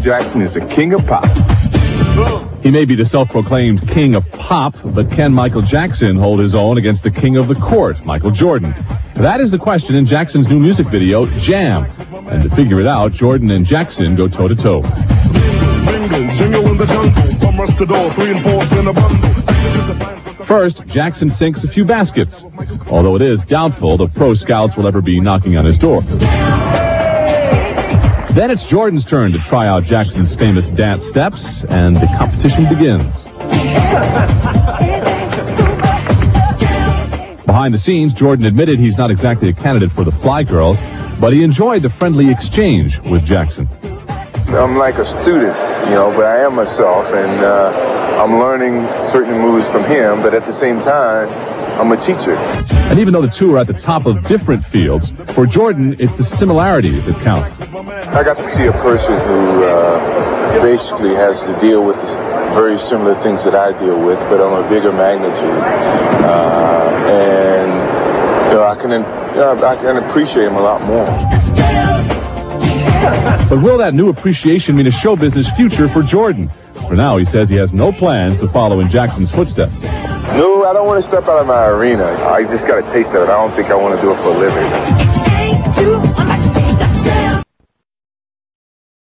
Jackson is the king of pop. He may be the self-proclaimed king of pop, but can Michael Jackson hold his own against the king of the court, Michael Jordan? That is the question in Jackson's new music video, Jam. And to figure it out, Jordan and Jackson go toe-to-toe. First, Jackson sinks a few baskets, although it is doubtful the pro scouts will ever be knocking on his door. Then it's Jordan's turn to try out Jackson's famous dance steps, and the competition begins. Behind the scenes, Jordan admitted he's not exactly a candidate for the Fly Girls, but he enjoyed the friendly exchange with Jackson. I'm like a student, but I am myself, and I'm learning certain moves from him, but at the same time, I'm a teacher. And even though the two are at the top of different fields, for Jordan, it's the similarities that count. I got to see a person who basically has to deal with very similar things that I deal with, but on a bigger magnitude. I can appreciate him a lot more. But will that new appreciation mean a show business future for Jordan? For now, he says he has no plans to follow in Jackson's footsteps. No, I don't want to step out of my arena. I just got a taste of it. I don't think I want to do it for a living.